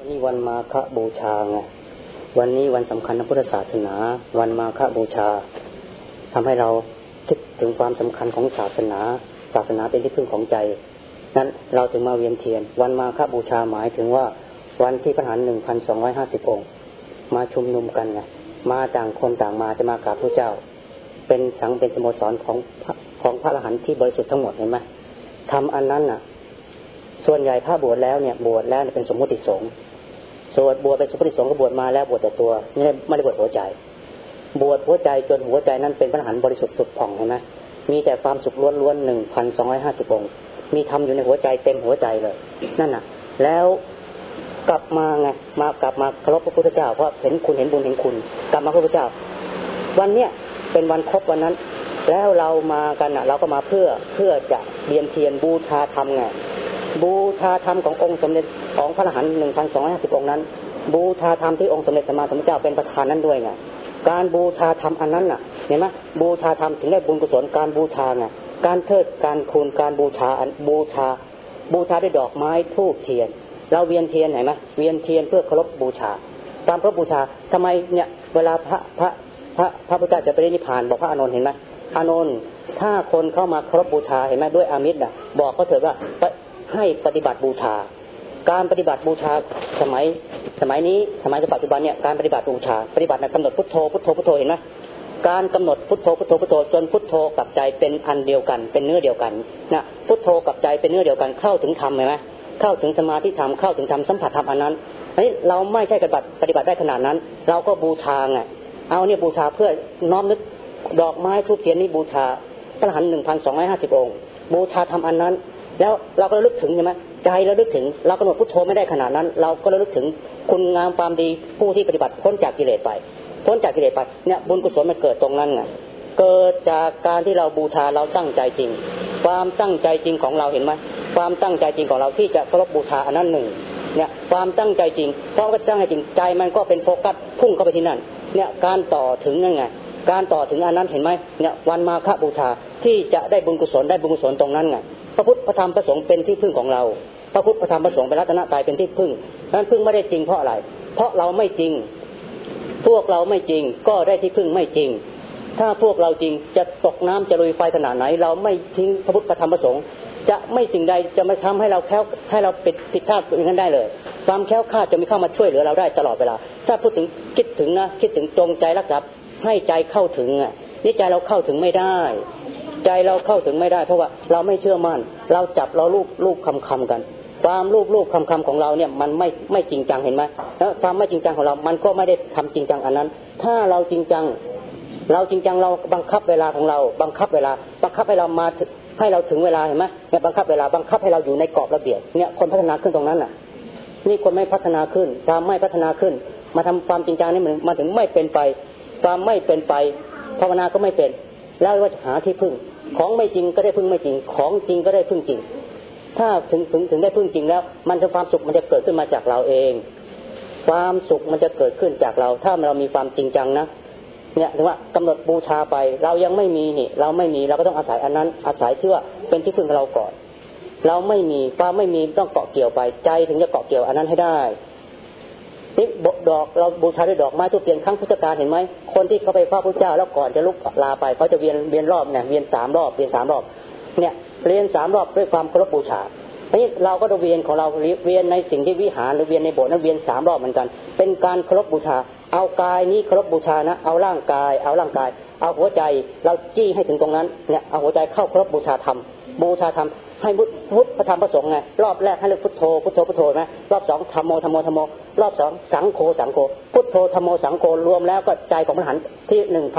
วันนี้วันมาฆบูชาไงวันนี้วันสำคัญในพุทธศาสนาวันมาฆบูชาทำให้เราคิดถึงความสำคัญของศาสนาเป็นที่พึ่งของใจนั้นเราจึงมาเวียนเทียนวันมาฆบูชาหมายถึงว่าวันที่พระอรหันต์ 1,250 องค์มาชุมนุมกันไงมาต่างคนต่างมาจะมากราบพระเจ้าเป็นสังเป็นสโมสรของพระอรหันต์ที่บริสุทธิ์ทั้งหมดเห็นไหมทำอันนั้นน่ะส่วนใหญ่ถ้าบวชแล้วเป็นสมมุติสงฆ์ส่วนบวชเป็นสมมุติสงฆ์ก็บวชมาแล้วบวชแต่ตัวไม่ได้บวชหัวใจบวชหัวใจจนหัวใจนั้นเป็นพระอรหันต์บริสุทธิ์สุดผ่องเห็นไหมมีแต่ความสุขล้วนๆ 1,250 องค์มีธรรมอยู่ในหัวใจเต็มหัวใจเลยนั่นน่ะแล้วกลับมาไงกลับมาเคารพพระพุทธเจ้าเพราะเห็นคุณเห็นบุญเห็นคุณกลับมาพระพุทธเจ้าวันเนี้ยเป็นวันครบวันนั้นแล้วเรามากันน่ะเราก็มาเพื่อจะเวียนเทียนบูชาธรรมไงบูชาธรรมขององค์สมเด็จของพระอรหันต์ 1,250 องค์นั้นบูชาธรรมที่องค์สมเด็จสัมมาสัมพุทธเจ้าเป็นประธานนั้นด้วยไงการบูชาธรรมอันนั้นน่ะเห็นไหมบูชาธรรมถึงได้บุญกุศลการบูชาไงการเทิดการคุณการบูชาด้วยดอกไม้ธูปเทียนเราเวียนเทียนเห็นไหมเวียนเทียนเพื่อเคารพบูชาตามพระบูชาทำไมเนี่ยเวลาพระพุทธเจ้าจะไปนิพพานบอกพระอานนท์เห็นไหมอานนท์ถ้าคนเข้ามาเคารพบูชาเห็นไหมด้วยอามิตรน่ะบอกเขาเถิดว่าให้ปฏิบัติบูชาการปฏิบัติบูชาสมัยนี้สมัยปัจจุบันเนี่ยการปฏิบัติบูชาปฏิบัติกำหนดพุทโธพุทโธพุทโธเห็นไหมการกำหนดพุทโธพุทโธพุทโธจนพุทโธกับใจเป็นอันเดียวกันเป็นเนื้อเดียวกันนะพุทโธกับใจเป็นเนื้อเดียวกันเข้าถึงธรรมเห็นไหมเข้าถึงสมาธิธรรมเข้าถึงธรรมสัมผัสธรรมอันนั้นเราไม่ใช่ปฏิบัติได้ขนาดนั้นเราก็บูชาไงเอาเนี่ยบูชาเพื่อน้อมนึกดอกไม้ธูปเทียนนี่บูชาพระอรหันต์ 1,250 องค์บูชาธรรมอันนั้นแล้วเราก็ระลึกถึงใช่ไหมใจเราลึกถึงเรากำหนดพุทโธไม่ได้ขนาดนั้นเราก็ระลึกถึงคุณงามความดีผู้ที่ปฏิบัติพ้นจากกิเลสไปเนี่ยบุญกุศลมันเกิดตรงนั้นไงเกิดจากการที่เราบูชาเราตั้งใจจริงความตั้งใจจริงของเราเห็นไหมความตั้งใจจริงของเราที่จะเคารพบูชาอันนั้นหนึ่งเนี่ยความตั้งใจจริงเพราะว่าตั้งใจจริงใจมันก็เป็นโฟกัสพุ่งเข้าไปที่นั่นเนี่ยการต่อถึงนั่นไงการต่อถึงอันนั้นเห็นไหมเนี่ยวันมาฆบูชาที่จะได้บุญกุศลตรงนั้นไงพระพุทธพระธรรมพระสงฆ์เป็นที่พึ่งของเราพระพุทธพระธรรมพระสงฆ์เป็นรัตนตรัยเป็นที่พึ่งนั้นพึ่งไม่ได้จริงเพราะอะไรเพราะเราไม่จริงพวกเราไม่จริงก็ได้ที่พึ่งไม่จริงถ้าพวกเราจริงจะตกน้ำจะลุยไฟขนาดไหนเราไม่ทิ้งพระพุทธพระธรรมพระสงฆ์จะไม่สิ่งใดจะมาทำให้เราผิดพลาดอย่างนั้นได้เลยความแคล้วคลาดจะมีเข้ามาช่วยเหลือเราได้ตลอดเวลาถ้าพูดถึงคิดถึงจงใจรักษาให้ใจเข้าถึงนี่ใจเราเข้าถึงไม่ได้ใจเราเข้าถึงไม่ได้เพราะว่าเราไม่เชื่อมั่นเราจับเราลูบคำกันความลูบคำของเราเนี่ยมันไม่จริงจังเห็นไหมแล้วความไม่จริงจังของเรามันก็ไม่ได้ทำจริงจังอันนั้นถ้าเราจริงจังเราบังคับเวลาของเราบังคับให้เรามาให้เราถึงเวลาเห็นไหมเนี่ยบังคับเวลาบังคับให้เราอยู่ในกรอบระเบียบเนี่ยคนพัฒนาขึ้นตรงนั้นน่ะนี่คนไม่พัฒนาขึ้นความไม่พัฒนาขึ้นมาทำความจริงจังนี่มันถึงไม่เป็นไปความไม่เป็นไปภาวนาก็ไม่เป็นแล้วว่าหาที่พึ่งของไม่จริงก็ได้พึ่งไม่จริงของจริงก็ได้พึ่งจริงถ้าถึงได้พึ่งจริงแล้วมันจะความสุขมันจะเกิดขึ้นมาจากเราเองความสุขมันจะเกิดขึ้นจากเราถ้าเรามีความจริงจังนะเนี่ยถึงว่ากำหนดบูชาไปเรายังไม่มีนี่เราก็ต้องอาศัยอันนั้นอาศัยที่ว่าเป็นที่พึ่งของเราก่อนเราไม่มีความไม่มีต้องเกาะเกี่ยวไปใจถึงจะเกาะเกี่ยวอันนั้นให้ได้นี่ดอกเราบูชาด้วยดอกไม้ทุกเทียนครั้งพุทธกาลเห็นไหมคนที่เขาไปเฝ้าพระเจ้าแล้วก่อนจะลุกลาไปเขาจะเวียนรอบเนี่ยเวียน3 รอบเนี่ยเวียน3 รอบด้วยความเคารพบูชานี่เราก็จะเวียนของเราเวียนในสิ่งที่วิหารหรือเวียนในโบสถ์นั้นเวียน3 รอบเหมือนกันเป็นการเคารพบูชาเอากายนี้เคารพบูชานะเอาร่างกายเอาหัวใจเราจี้ให้ถึงตรงนั้นเนี่ยเอาหัวใจเข้าเคารพบูชาธรรมให้พุทธพระธรรมพระสงฆ์ไงรอบแรกให้เรียกพุทโธนะรอบ2ธัมโมรอบ2สังโฆพุทโธธัมโมสังโฆรวมแล้วก็ใจของพระอรหันต์ที่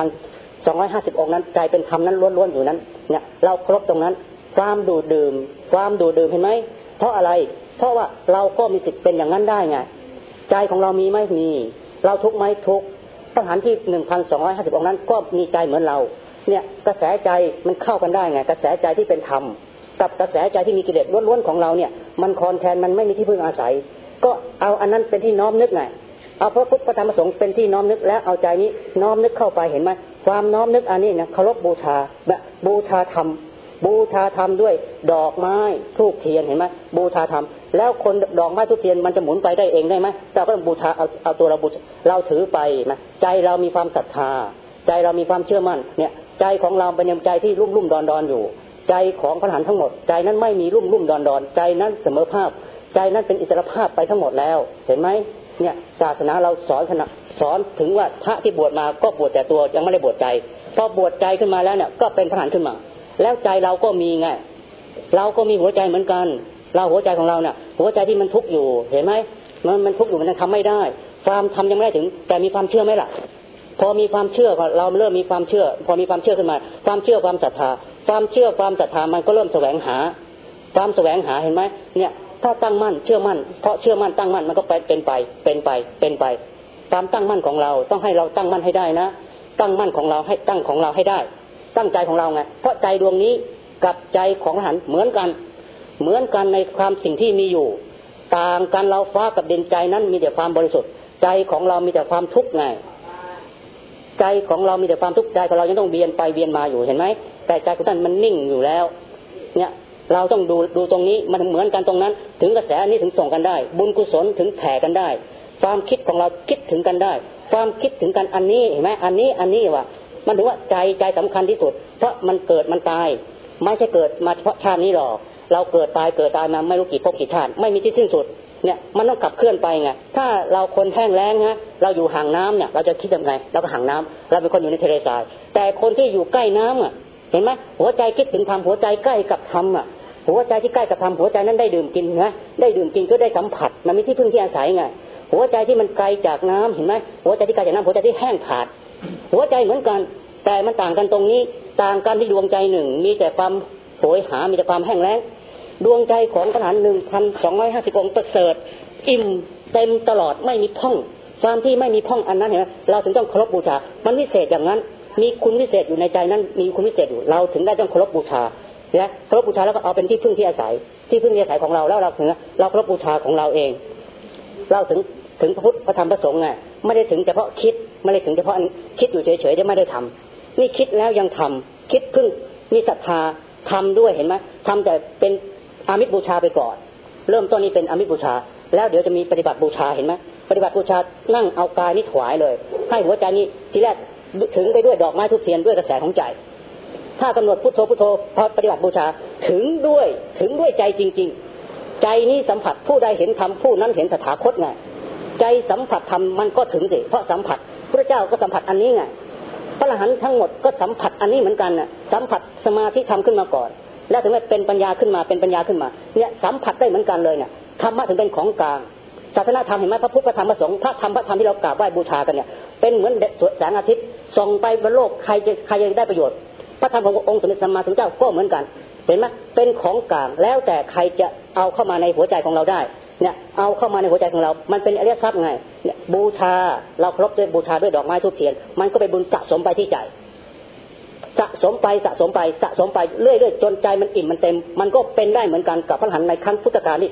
1,250 องค์นั้นใจเป็นธรรมนั้นล้วนๆอยู่นั้นเนี่ยเราเคารพตรงนั้นความดูดดื่มเห็นไหมเพราะอะไรเพราะว่าเราก็มีสิทธิ์เป็นอย่างนั้นได้ไงใจของเรามีไหมมีเราทุกข์ไหมทุกข์พระอรหันต์ที่ 1,250 องค์นั้นก็มีใจเหมือนเราเนี่ยกระแสใจมันเข้ากันได้ไงกระแสใจที่เป็นธรรมกับกระแสใจที่มีกิเลสล้วนๆของเราเนี่ยมันคอนแทนมันไม่มีที่พึ่งอาศัยก็เอาอันนั้นเป็นที่น้อมนึกไงเอาพระพุทธพระธรรมพระสงฆ์เป็นที่น้อมนึกแล้วเอาใจนี้น้อมนึกเข้าไปเห็นไหมความน้อมนึกอันนี้นะเคารพบูชาธรรมบูชาธรรมด้วยดอกไม้ธูปเทียนเห็นไหมบูชาธรรมแล้วคนดอกไม้ธูปเทียนมันจะหมุนไปได้เองได้ไหมเราก็ต้องบูชาเอาตัวเราบูชาเราถือไปนะใจเรามีความศรัทธาใจเรามีความเชื่อมั่นเนี่ยใจของเราเป็นใจที่รุ่มดอนอยู่ใจของพระอรหันต์ทั้งหมดใจนั้นไม่มีรุ่มดอนใจนั้นเสมอภาพใจนั้นเป็นอิสรภาพไปทั้งหมดแล้วเห็นไหมเนี่ยศาสนาเราสอนถึงว่าพระที่บวชมาก็บวชแต่ตัวยังไม่ได้บวชใจพอบวชใจขึ้นมาแล้วเนี่ยก็เป็นพระอรหันต์ขึ้นมาแล้วใจเราก็มีไงเราก็มีหัวใจเหมือนกันเราหัวใจของเราเนี่ยหัวใจที่มันทุกข์อยู่เห็นไหมมันทุกข์อยู่มันทำไม่ได้ความทำยังไม่ได้ถึงแต่มีความเชื่อไหมล่ะพอมีความเชื่อเราเริ่มมีความเชื่อพอมีความเชื่อขึ้นมาความเชื่อความศรัทธาความเชื่อความศรัทธามันก็เริ่มแสวงหาความแสวงหาเห็นไหมเนี่ยถ้าตั้งมั่นเชื่อมั่นเพราะเชื่อมั่นตั้งมั่นมันก็เป็นไปความตั้งมั่นของเราต้องให้เราตั้งมั่นให้ได้นะตั้งมั่นของเราให้ตั้งของเราให้ได้ตั้งใจของเราไงเพราะใจดวงนี้กับใจของอรหันต์เหมือนกันในความสิ่งที่มีอยู่ต่างกันเราฟ้ากับดินใจนั้นมีแต่ความบริสุทธิ์ใจของเรามีแต่ความทุกข์ไงใจของเรามีแต่ความทุกข์ใจของเรายังต้องเวียนไปเวียนมาอยู่เห็นไหมแต่ใจของท่านมันนิ่งอยู่แล้วเนี่ยเราต้องดูตรงนี้มันเหมือนกันตรงนั้นถึงกระแสนี้ถึงส่งกันได้บุญกุศลถึงแผ่กันได้ความคิดของเราคิดถึงกันได้ความคิดถึงกันอันนี้เห็นไหมอันนี้ว่ะมันถือว่าใจสำคัญที่สุดเพราะมันเกิดมันตายไม่ใช่เกิดมาเฉพาะชาตินี้หรอกเราเกิดตายมาไม่รู้กี่ภพกี่ชาติไม่มีที่สิ้นสุดเนี่ยมันต้องขับเคลื่อนไปไงถ้าเราคนแห้งแล้งนะเราอยู่ห่างน้ำเนี่ยเราจะคิดยังไงเราก็ห่างน้ำเราเป็นคนอยู่ในทะเลทรายแต่คนที่อยู่ใกล้น้ำอ่ะเห็นไหมหัวใจคิดถึงธรรมหัวใจใกล้กับธรรมอ่ะหัวใจที่ใกล้กับธรรมหัวใจนั้นได้ดื่มกินนะได้ดื่มกินก็ได้สัมผัสมันมีที่พึ่งที่อาศัยไงหัวใจที่มันไกลจากน้ำเห็นไหมหัวใจที่ไกลจากน้ำหัวใจที่แห้งผาดหัวใจเหมือนกันแต่มันต่างกันตรงนี้ต่างกันที่ดวงใจหนึ่งมีแต่ความโหยหามีแต่ความแห้งแล้งดวงใจของพระอรหันต์ 1,250 องค์ประเสริฐอิ่มเต็มตลอดไม่มีพ่องความที่ไม่มีพ่องอันนั้นเห็นไหมเราถึงต้องเคารพบูชามันวิเศษอย่างนั้นมีคุณวิเศษอยู่ในใจนั้นมีคุณวิเศษอยู่เราถึงได้ต้องเคารพบูชาและเคารพบูชาแล้วก็เอาเป็นที่พึ่งที่อาศัยของเราแล้วเราถึงเราเคารพบูชาของเราเองเราถึงพระพุทธพระธรรมพระสงฆ์ไงไม่ได้ถึงเฉพาะคิดไม่ได้ถึงเฉพาะคิดอยู่เฉยๆจะไม่ได้ทำนี่คิดแล้วยังทำคิดพึ่งมีศรัทธาทำด้วยเห็นไหมทำแต่เป็นอามิสบูชาไปก่อนเริ่มต้นนี้เป็นอามิสบูชาแล้วเดี๋ยวจะมีปฏิบัติบูชาเห็นไหมปฏิบัติบูชานั่งเอากายนี้ถวายเลยให้หัวใจนี้ทีแรกถึงไปด้วยดอกไม้ธูปเทียนด้วยกระแสของใจถ้ากำหนดพุทโธพอปฏิบัติบูชาถึงด้วยใจจริงๆใจนี้สัมผัสผู้ใดเห็นธรรมผู้นั้นเห็นตถาคตไงใจสัมผัสธรรมมันก็ถึงสิเพราะสัมผัสพระเจ้าก็สัมผัสอันนี้ไงพระอรหันต์ทั้งหมดก็สัมผัสอันนี้เหมือนกันน่ะสัมผัสสมาธิธรรมขึ้นมาก่อนแล้วถึงเป็นปัญญาขึ้นมาเนี่ยสัมผัสได้เหมือนกันเลยเนี่ยธรรมะถึงเป็นของกลางศาสนาธรรมเห็นไหมพระพุทธพระธรรมพระสงฆ์พระธรรมที่เรากราบไหว้บูชากันเนี่ยเป็นเหมือนแสงอาทิตย์ส่องไปบนโลกใครจะได้ประโยชน์พระธรรมขององค์สมเด็จสัมมาสัมพุทธเจ้าก็เหมือนกันเห็นไหมเป็นของกลางแล้วแต่ใครจะเอาเข้ามาในหัวใจของเราได้เนี่ยเอาเข้ามาในหัวใจของเรามันเป็นอริยทรัพย์ไงเนี่ยบูชาเราเคารพด้วยบูชาด้วยดอกไม้ธูปเทียนมันก็เป็นบุญสะสมไปที่ใจสะสมไปเรื่อยๆจนใจมันอิ่มมันเต็มมันก็เป็นได้เหมือนกันกับพระอรหันต์ในครั้งพุทธกาลนี่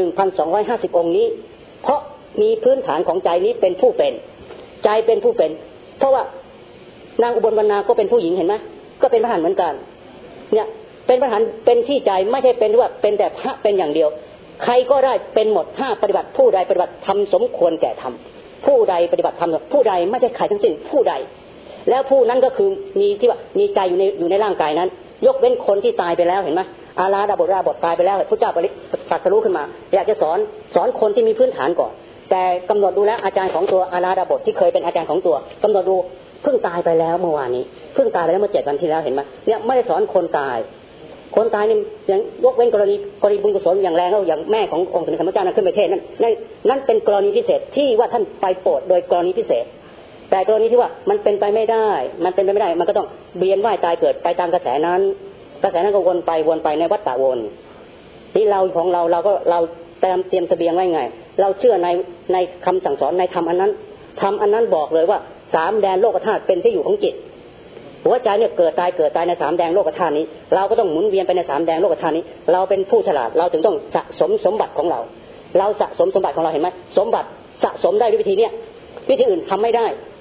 1,250 องค์นี้เพราะมีพื้นฐานของใจนี้เป็นผู้เป็นใจเป็นผู้เป็นเพราะว่านางอุบลวรรณาก็เป็นผู้หญิงเห็นไหมก็เป็นพระอรหันต์เหมือนกันเนี่ยเป็นพระอรหันต์เป็นที่ใจไม่ใช่เป็นว่าเป็นแต่พระเป็นอย่างเดียวใครก็ได้เป็นหมดถ้าปฏิบัติผู้ใดปฏิบัติธรรมสมควรแก่ธรรมผู้ใดปฏิบัติธรรมผู้ใดไม่ใช่ใครทั้งสิ้นผู้ใดแล้วผู้นั้นก็คือมีที่ว่ามีใจอยู่ในร่างกายนั้นยกเว้นคนที่ตายไปแล้วเห็นไหมอาราดาบทตายไปแล้วพระเจ้าตรัสรู้ขึ้นมาอยากจะสอนคนที่มีพื้นฐานก่อนแต่กำหนดดูแล้วอาจารย์ของตัวอาราดาบทที่เคยเป็นอาจารย์ของตัวกำหนดดูเพิ่งตายไปแล้วเมื่อวานนี้เพิ่งตายไปแล้วเมื่อ7 วันที่แล้วเห็นไหมเนี่ยไม่ได้สอนคนตายนี่อย่างยกเว้นกรณีบุญกุศลอย่างแรงแล้วอย่างแม่ขององค์สมเด็จพระเจ้านั้นขึ้นไปเทศนั่นเป็นกรณีพิเศษที่ว่าท่านไปโปรดโดยกรณีพิเศษแต่กรณีที่ว่ามันเป็นไปไม่ได้มันก็ต้องเวียนว่ายตายเกิดไปตามกระแสนั้นก็วนไปในวัฏฏะวนที่เราของเราก็เตรียมเสบียงไว้ไงเราเชื่อในคำสั่งสอนในธรรมอันนั้นบอกเลยว่า3 แดนโลกธาตุเป็นที่อยู่ของจิตหัวใจเนี่ยเกิดตายใน3 แดนโลกธาตุนี้เราก็ต้องหมุนเวียนไปใน3 แดนโลกธาตุนี้เราเป็นผู้ฉลาดเราถึงต้องสะสมสมบัติของเราสะสมสมบัติของเราเห็นไหมสมบัติสะสมได้ด้วยวิธีเนี้ยวิธีอื่นทำไม่ได้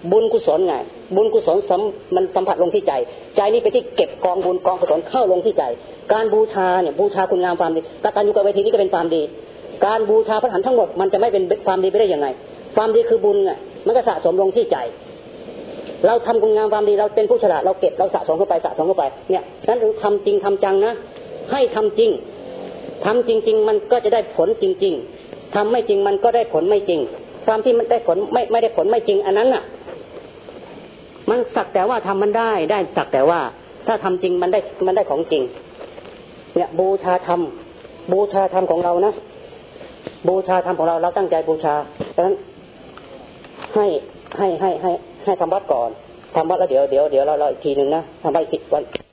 บุญกุศลไงบุญกุศลมันสัมผัสลงที่ใจใจนี่เป็นที่เก็บกองบุญกองกุศลเข้าลงที่ใจการบูชาเนี่ยบูชาคุณงามความดีกตัญญูกตเวทีนี้ก็เป็นความดีการบูชาพระอรหันต์ทั้งหมดมันจะไม่เป็นความดีไปได้ยังไงความดีคือบุญอ่ะมันก็สะสมลงที่ใจเราทำคุณงามความดีเราเป็นผู้ฉลาดเราเก็บเราสะสมเข้าไปเนี่ยนั้นถึงทำจริงทำจังนะให้ทำจริงทำจริงๆมันก็จะได้ผลจริงๆทำไม่จริงมันก็ได้ผลไม่จริงความที่มันได้ผลไม่ได้ผลไม่จริงอันนั้นน่ะมันสักแต่ว่าทำมันได้สักแต่ว่าถ้าทำจริงมันได้ของจริงเนี่ยบูชาธรรมของเรานะบูชาธรรมของเราตั้งใจบูชาดังนั้นให้ทำวัดก่อนทำวัดแล้วเดี๋ยวเราอีกทีนึงนะทำวัดอีกวัน